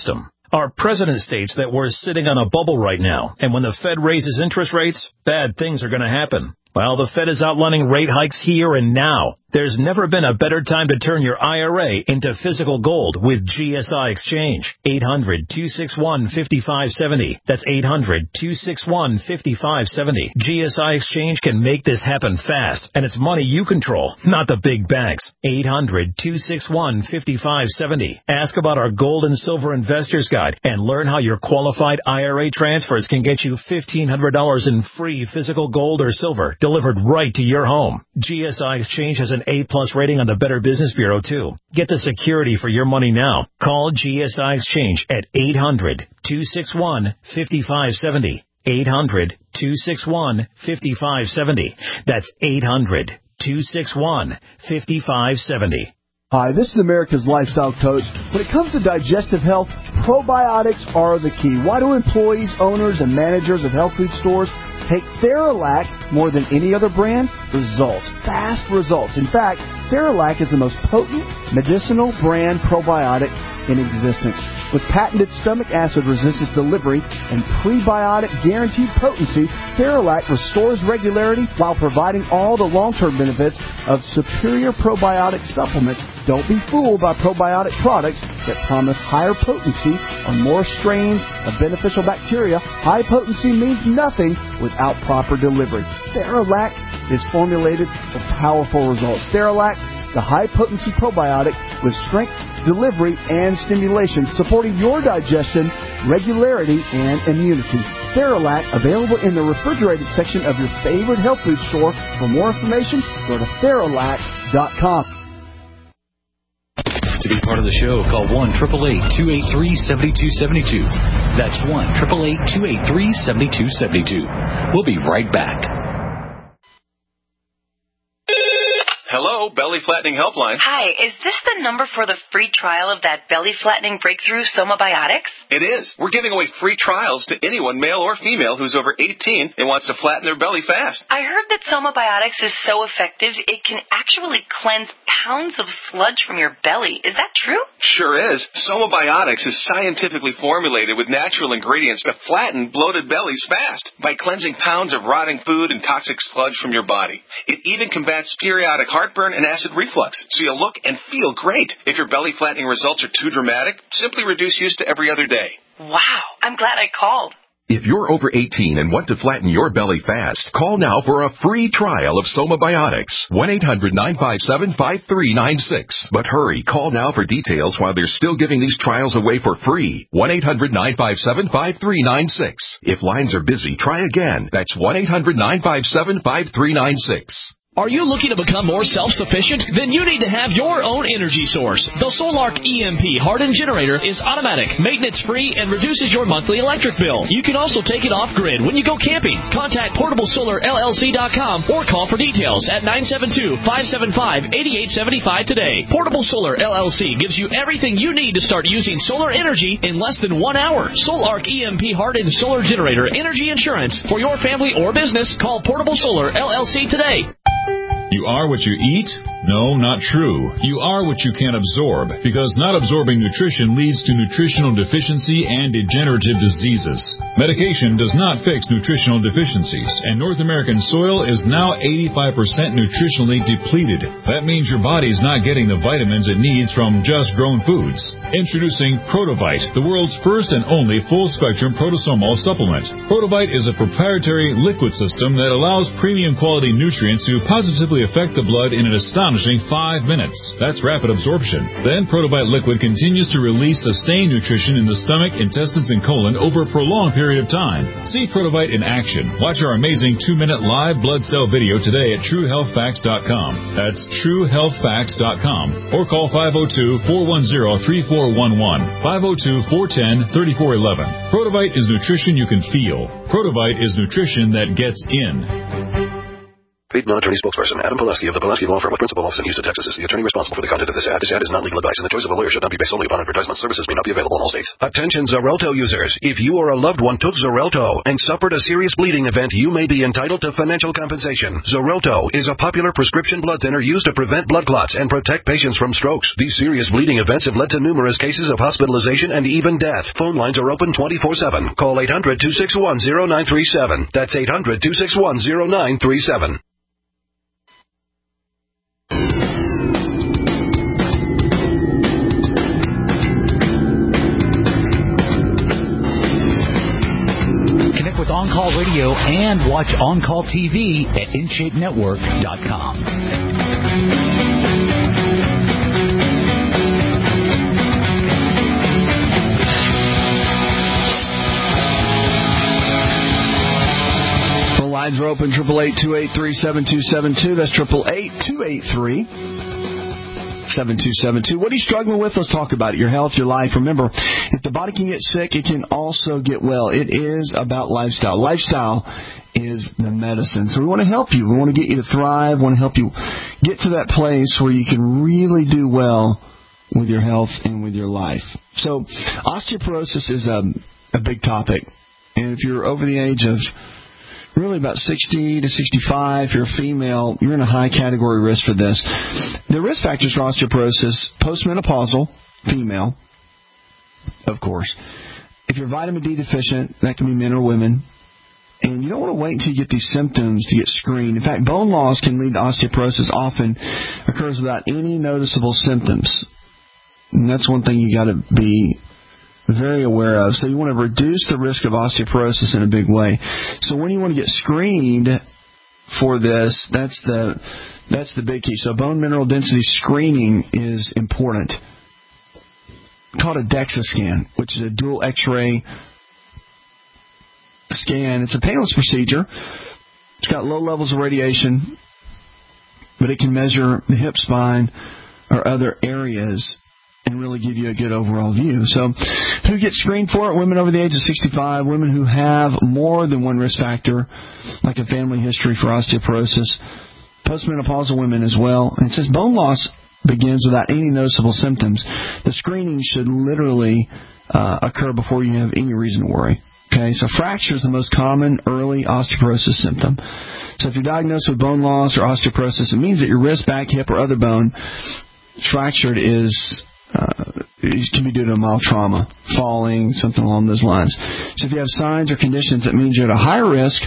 Our president states that we're sitting on a bubble right now, and when the Fed raises interest rates, bad things are going to happen. Well, the Fed is outlining rate hikes here and now. There's never been a better time to turn your I R A into physical gold with G S I Exchange. eight hundred, two six one, five five seven zero. That's eight hundred, two six one, five five seven zero. G S I Exchange can make this happen fast, and it's money you control, not the big banks. eight hundred, two six one, five five seven zero. Ask about our Gold and Silver Investors Guide and learn how your qualified I R A transfers can get you fifteen hundred dollars in free physical gold or silver delivered right to your home. G S I Exchange has an A-plus rating on the Better Business Bureau, too. Get the security for your money now. Call G S I Exchange at eight hundred, two six one, five five seven zero. eight hundred, two six one, five five seven zero. That's eight hundred, two six one, five five seven zero. Hi, this is America's Lifestyle Coach. When it comes to digestive health, probiotics are the key. Why do employees, owners, and managers of health food stores take Theralac more than any other brand? Results. Fast results. In fact, Theralac is the most potent medicinal brand probiotic in existence. With patented stomach acid resistance delivery and prebiotic guaranteed potency, Theralac restores regularity while providing all the long-term benefits of superior probiotic supplements. Don't be fooled by probiotic products that promise higher potency or more strains of beneficial bacteria. High potency means nothing without proper delivery. Theralac is formulated for powerful results. Theralac, the high-potency probiotic with strength, delivery, and stimulation, supporting your digestion, regularity, and immunity. Theralac, available in the refrigerated section of your favorite health food store. For more information, go to Theralac dot com. To be part of the show, call one eight eight eight, two eight three, seven two seven two. That's one eight eight eight, two eight three, seven two seven two. We'll be right back. Hello, Belly Flattening Helpline. Hi, is this the number for the free trial of that belly flattening breakthrough Somabiotics? It is. We're giving away free trials to anyone, male or female, who's over eighteen and wants to flatten their belly fast. I heard that Somabiotics is so effective it can actually cleanse pounds of sludge from your belly. Is that true? Sure is. Somabiotics is scientifically formulated with natural ingredients to flatten bloated bellies fast by cleansing pounds of rotting food and toxic sludge from your body. It even combats periodic heartburn and acid reflux, so you'll look and feel great. If your belly flattening results are too dramatic, simply reduce use to every other day. Wow, I'm glad I called. If you're over eighteen and want to flatten your belly fast, call now for a free trial of Somabiotics. one eight hundred, nine five seven, five three nine six. But hurry, call now for details while they're still giving these trials away for free. one eight hundred, nine five seven, five three nine six. If lines are busy, try again. That's one eight hundred, nine five seven, five three nine six. Are you looking to become more self-sufficient? Then you need to have your own energy source. The Solark E M P hardened generator is automatic, maintenance-free, and reduces your monthly electric bill. You can also take it off-grid when you go camping. Contact portable solar L L C dot com or call for details at nine seven two, five seven five, eight eight seven five today. Portable Solar L L C gives you everything you need to start using solar energy in less than one hour. Solark E M P hardened solar generator energy insurance for your family or business. Call Portable Solar L L C today. You are what you eat? No, not true. You are what you can absorb, because not absorbing nutrition leads to nutritional deficiency and degenerative diseases. Medication does not fix nutritional deficiencies, and North American soil is now eighty-five percent nutritionally depleted. That means your body's not getting the vitamins it needs from just grown foods. Introducing Protovite, the world's first and only full-spectrum protosomal supplement. Protovite is a proprietary liquid system that allows premium quality nutrients to positively affect the blood in an astonishing five minutes. That's rapid absorption. Then Protovite liquid continues to release sustained nutrition in the stomach, intestines, and colon over a prolonged period of time. See Protovite in action. Watch our amazing two-minute live blood cell video today at true health facts dot com. That's true health facts dot com. Or call five oh two, four one zero, three four one one, five oh two, four one zero, three four one one. Protovite is nutrition you can feel. Protovite is nutrition that gets in. Paid non-attorney spokesperson Adam Pulaski of the Pulaski Law Firm with principal office in Houston, Texas is the attorney responsible for the content of this ad. This ad is not legal advice, and the choice of a lawyer should not be based solely upon advertisement. Services may not be available in all states. Attention Xarelto users. If you or a loved one took Xarelto and suffered a serious bleeding event, you may be entitled to financial compensation. Xarelto is a popular prescription blood thinner used to prevent blood clots and protect patients from strokes. These serious bleeding events have led to numerous cases of hospitalization and even death. Phone lines are open twenty-four seven. Call eight hundred, two six one, zero nine three seven. That's eight hundred, two six one, zero nine three seven. Connect with On Call Radio and watch On Call T V at in shape network dot com. Lines are open, triple eight, two eight three, seven two seven two. That's triple eight, two eight three, seven two seven two. What are you struggling with? Let's talk about it. Your health, your life. Remember, if the body can get sick, it can also get well. It is about lifestyle. Lifestyle is the medicine. So we want to help you. We want to get you to thrive. We want to help you get to that place where you can really do well with your health and with your life. So osteoporosis is a, a big topic. And if you're over the age of really about sixty to sixty-five, if you're a female, you're in a high category risk for this. The risk factors for osteoporosis: postmenopausal, female, of course. If you're vitamin D deficient, that can be men or women. And you don't want to wait until you get these symptoms to get screened. In fact, bone loss can lead to osteoporosis, often occurs without any noticeable symptoms. And that's one thing you got to be very aware of. So you want to reduce the risk of osteoporosis in a big way. So when you want to get screened for this, that's the that's the big key. So bone mineral density screening is important. It's called a DEXA scan, which is a dual X-ray scan. It's a painless procedure. It's got low levels of radiation, but it can measure the hip, spine, or other areas and really give you a good overall view. So who gets screened for it? Women over the age of sixty-five, women who have more than one risk factor, like a family history for osteoporosis, postmenopausal women as well. And it says bone loss begins without any noticeable symptoms. The screening should literally uh, occur before you have any reason to worry. Okay, so fracture is the most common early osteoporosis symptom. So if you're diagnosed with bone loss or osteoporosis, it means that your wrist, back, hip, or other bone fractured is Uh, it can be due to a mild trauma, falling, something along those lines. So if you have signs or conditions, that means you're at a higher risk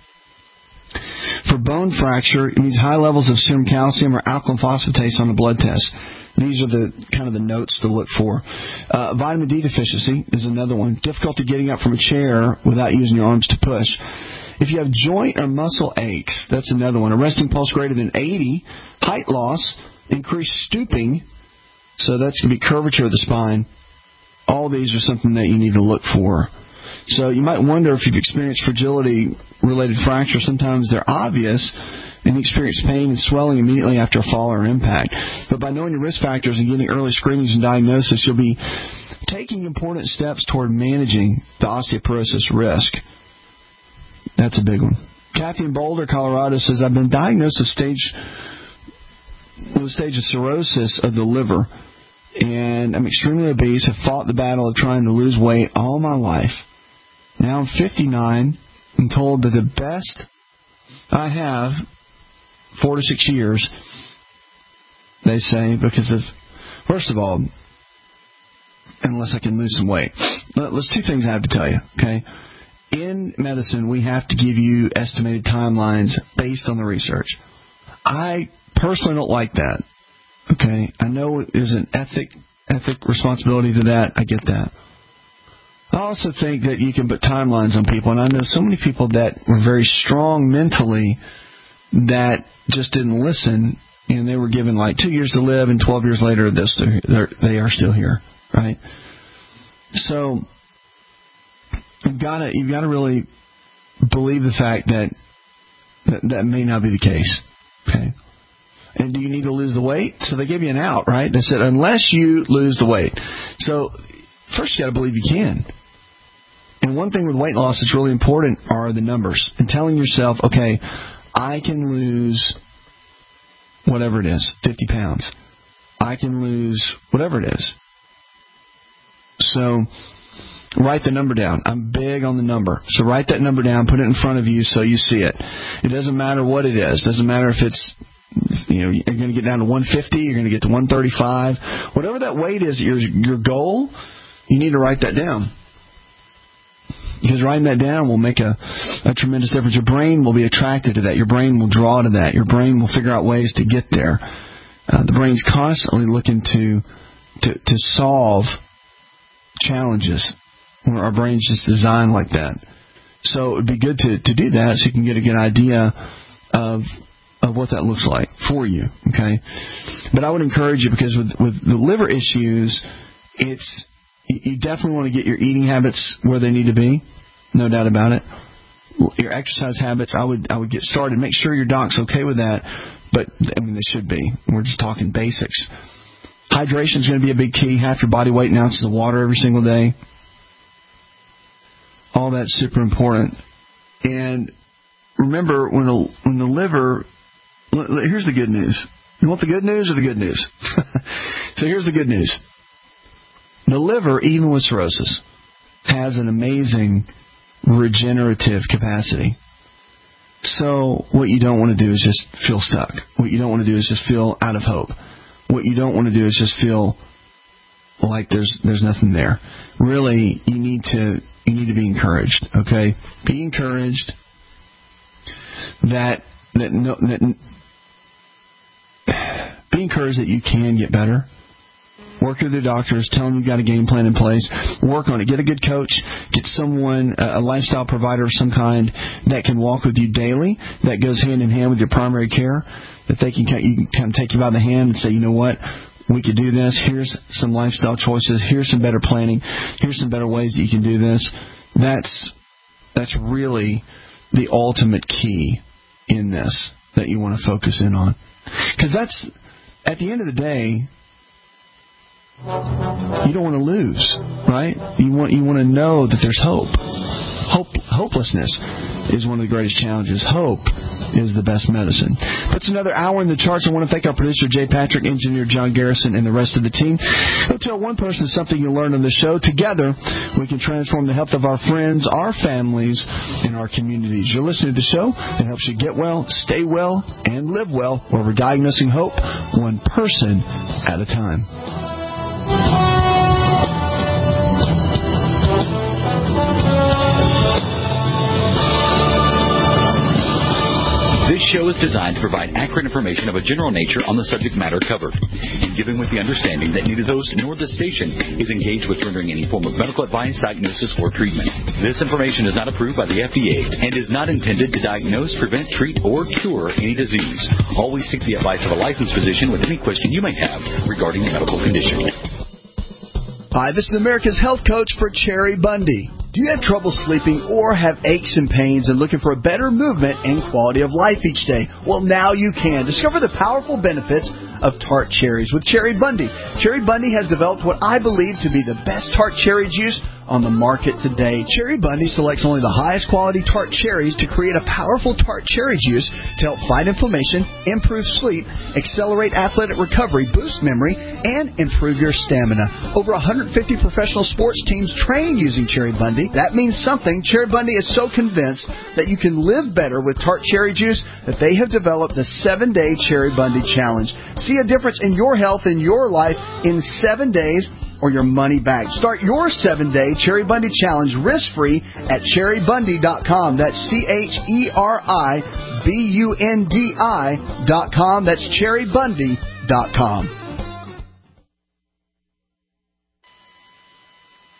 for bone fracture. It means high levels of serum calcium or alkaline phosphatase on the blood test. These are the kind of the notes to look for. Uh, vitamin D deficiency is another one. Difficulty getting up from a chair without using your arms to push. If you have joint or muscle aches, that's another one. A resting pulse greater than eighty, height loss, increased stooping. So that's going to be curvature of the spine. All these are something that you need to look for. So you might wonder if you've experienced fragility-related fractures. Sometimes they're obvious, and you experience pain and swelling immediately after a fall or impact. But by knowing your risk factors and getting early screenings and diagnosis, you'll be taking important steps toward managing the osteoporosis risk. That's a big one. Kathy in Boulder, Colorado says, I've been diagnosed with stage... with a stage of cirrhosis of the liver, and I'm extremely obese. Have fought the battle of trying to lose weight all my life. Now I'm fifty-nine and told that the best I have, four to six years, they say, because of, first of all, unless I can lose some weight. There's two things I have to tell you, okay? In medicine, we have to give you estimated timelines based on the research. I personally don't like that. Okay, I know there's an ethic ethic responsibility to that. I get that. I also think that you can put timelines on people, and I know so many people that were very strong mentally that just didn't listen, and they were given like two years to live, and twelve years later they're still, they're, they are still here, right? So you've got to you've got to really believe the fact that, that that may not be the case. Okay. And do you need to lose the weight? So they gave you an out, right? They said, unless you lose the weight. So first you got to believe you can. And one thing with weight loss that's really important are the numbers. And telling yourself, okay, I can lose whatever it is, fifty pounds. I can lose whatever it is. So write the number down. I'm big on the number. So write that number down, put it in front of you so you see it. It doesn't matter what it is. It doesn't matter if it's, you know, you're going to get down to one fifty, you're going to get to one thirty-five. Whatever that weight is, your your goal, you need to write that down. Because writing that down will make a, a tremendous difference. Your brain will be attracted to that. Your brain will draw to that. Your brain will figure out ways to get there. Uh, the brain's constantly looking to, to to solve challenges. Our brain's just designed like that. So it would be good to, to do that so you can get a good idea of of what that looks like for you. Okay, but I would encourage you, because with with the liver issues, it's you definitely want to get your eating habits where they need to be, no doubt about it. Your exercise habits, I would I would get started. Make sure your doc's okay with that, but I mean they should be. We're just talking basics. Hydration is going to be a big key. Half your body weight in ounces of water every single day. All that's super important. And remember, when the when the liver, here's the good news. You want the good news or the good news? So here's the good news. The liver, even with cirrhosis, has an amazing regenerative capacity. So what you don't want to do is just feel stuck. What you don't want to do is just feel out of hope. What you don't want to do is just feel like there's there's nothing there. Really, you need to you need to be encouraged. Okay, be encouraged that that no that be encouraged that you can get better. Work with your doctors. Tell them you've got a game plan in place. Work on it. Get a good coach. Get someone, a lifestyle provider of some kind that can walk with you daily, that goes hand in hand with your primary care, that they can you can kind of take you by the hand and say, you know what, we could do this. Here's some lifestyle choices. Here's some better planning. Here's some better ways that you can do this. That's that's really the ultimate key in this that you want to focus in on. Because that's, at the end of the day, you don't want to lose, right? You want you want to know that there's hope. Hope hopelessness is one of the greatest challenges. Hope is the best medicine. Puts another hour in the charts. I want to thank our producer, Jay Patrick, engineer John Garrison, and the rest of the team. Go tell one person something you learned on the show. Together, we can transform the health of our friends, our families, and our communities. You're listening to the show that helps you get well, stay well, and live well, where we're diagnosing hope one person at a time. This show is designed to provide accurate information of a general nature on the subject matter covered, and given with the understanding that neither the host nor the station is engaged with rendering any form of medical advice, diagnosis, or treatment. This information is not approved by the F D A and is not intended to diagnose, prevent, treat, or cure any disease. Always seek the advice of a licensed physician with any question you may have regarding a medical condition. Hi, this is America's Health Coach for Cherry Bundy. Do you have trouble sleeping or have aches and pains and looking for a better movement and quality of life each day? Well, now you can. Discover the powerful benefits of tart cherries with Cherry Bundy. Cherry Bundy has developed what I believe to be the best tart cherry juice on the market today. Cherry Bundy selects only the highest quality tart cherries to create a powerful tart cherry juice to help fight inflammation, improve sleep, accelerate athletic recovery, boost memory, and improve your stamina. Over one hundred fifty professional sports teams train using Cherry Bundy. That means something. Cherry Bundy is so convinced that you can live better with tart cherry juice that they have developed the seven-day Cherry Bundy Challenge. See a difference in your health and your life in seven days or your money back. Start your seven-day Cherry Bundy Challenge risk-free at cherry bundy dot com. That's C H E R I B U N D I dot com. That's cherry bundy dot com.